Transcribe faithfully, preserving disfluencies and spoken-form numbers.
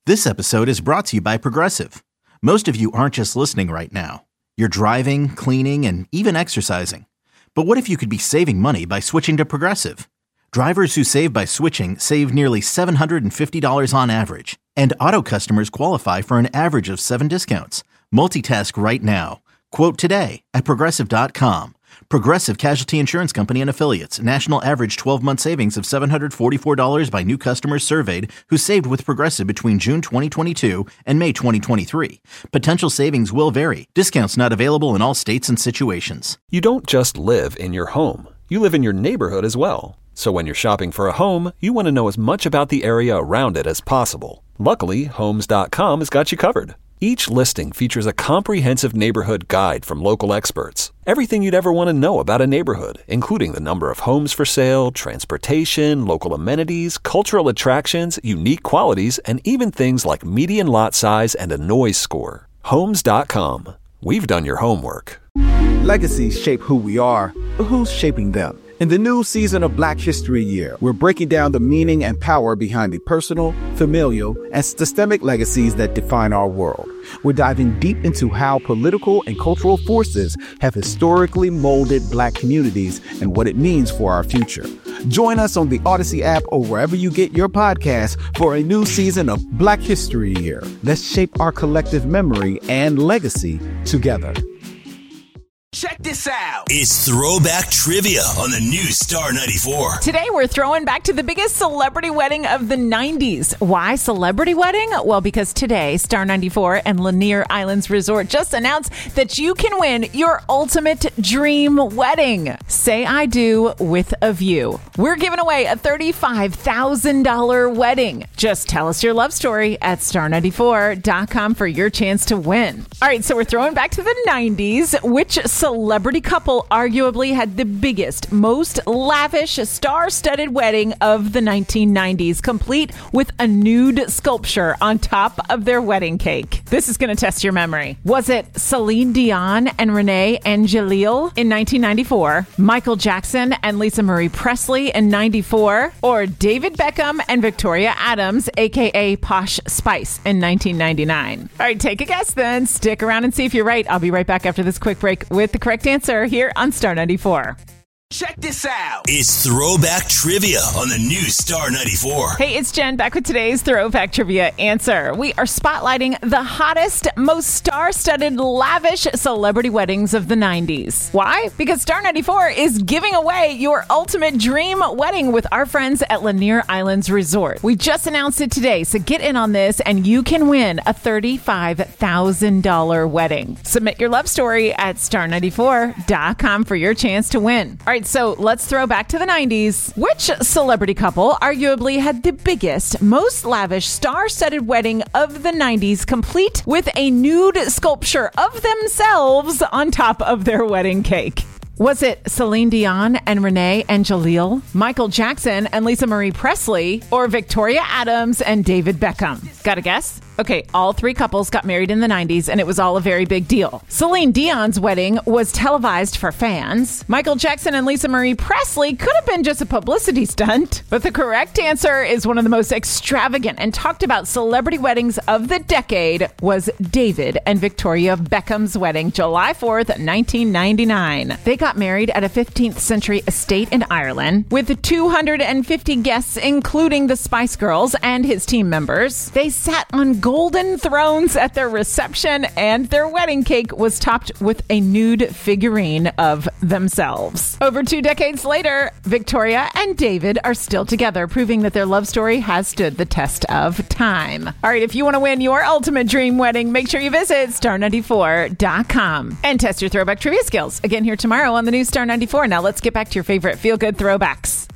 This episode is brought to you by Progressive. Most of you aren't just listening right now. You're driving, cleaning, and even exercising. But what if you could be saving money by switching to Progressive? Drivers who save by switching save nearly seven hundred fifty dollars on average. And auto customers qualify for an average of seven discounts. Multitask right now. Quote today at Progressive dot com. Progressive Casualty Insurance Company and Affiliates. National average twelve-month savings of seven hundred forty-four dollars by new customers surveyed who saved with Progressive between June twenty twenty-two and May twenty twenty-three. Potential savings will vary. Discounts not available in all states and situations. You don't just live in your home. You live in your neighborhood as well. So when you're shopping for a home, you want to know as much about the area around it as possible. Luckily, Homes dot com has got you covered. Each listing features a comprehensive neighborhood guide from local experts. Everything you'd ever want to know about a neighborhood, including the number of homes for sale, transportation, local amenities, cultural attractions, unique qualities, and even things like median lot size and a noise score. Homes dot com. We've done your homework. Legacies shape who we are, but who's shaping them? In the new season of Black History Year, we're breaking down the meaning and power behind the personal, familial, and systemic legacies that define our world. We're diving deep into how political and cultural forces have historically molded Black communities and what it means for our future. Join us on the Odyssey app or wherever you get your podcasts for a new season of Black History Year. Let's shape our collective memory and legacy together. Check this out. It's Throwback Trivia on the new Star ninety-four. Today, we're throwing back to the biggest celebrity wedding of the nineties. Why celebrity wedding? Well, because today, Star ninety-four and Lanier Islands Resort just announced that you can win your ultimate dream wedding. Say I do with a view. We're giving away a thirty-five thousand dollars wedding. Just tell us your love story at star ninety-four dot com for your chance to win. All right, so we're throwing back to the nineties. Which celebrity couple arguably had the biggest, most lavish, star-studded wedding of the nineteen nineties, complete with a nude sculpture on top of their wedding cake? This is going to test your memory. Was it Celine Dion and Renee Angelil in nineteen ninety-four, Michael Jackson and Lisa Marie Presley in ninety-four, or David Beckham and Victoria Adams, aka Posh Spice, in nineteen ninety-nine? All right, take a guess then. Stick around and see if you're right. I'll be right back after this quick break with the correct answer here on Star ninety-four. Check this out. It's Throwback Trivia on the new Star ninety-four. Hey, it's Jen back with today's Throwback Trivia answer. We are spotlighting the hottest, most star-studded, lavish celebrity weddings of the nineties. Why? Because Star ninety-four is giving away your ultimate dream wedding with our friends at Lanier Islands Resort. We just announced it today, so get in on this and you can win a thirty-five thousand dollars wedding. Submit your love story at star ninety-four dot com for your chance to win. All right, so let's throw back to the nineties. Which celebrity couple arguably had the biggest, most lavish, star-studded wedding of the nineties, complete with a nude sculpture of themselves on top of their wedding cake? Was it Celine Dion and Renee Angelil, Michael Jackson and Lisa Marie Presley, or Victoria Adams and David Beckham? Got a guess? Okay, all three couples got married in the nineties, and it was all a very big deal. Celine Dion's wedding was televised for fans. Michael Jackson and Lisa Marie Presley could have been just a publicity stunt. But the correct answer is one of the most extravagant and talked about celebrity weddings of the decade was David and Victoria Beckham's wedding, July fourth, nineteen ninety-nine. They got married at a fifteenth century estate in Ireland with two hundred fifty guests, including the Spice Girls and his team members. They sat on golden thrones at their reception, and their wedding cake was topped with a nude figurine of themselves. Over two decades later, Victoria and David are still together, proving that their love story has stood the test of time. All right, if you want to win your ultimate dream wedding, make sure you visit star ninety-four dot com and test your throwback trivia skills. Again here tomorrow on the new Star ninety-four. Now let's get back to your favorite feel-good throwbacks.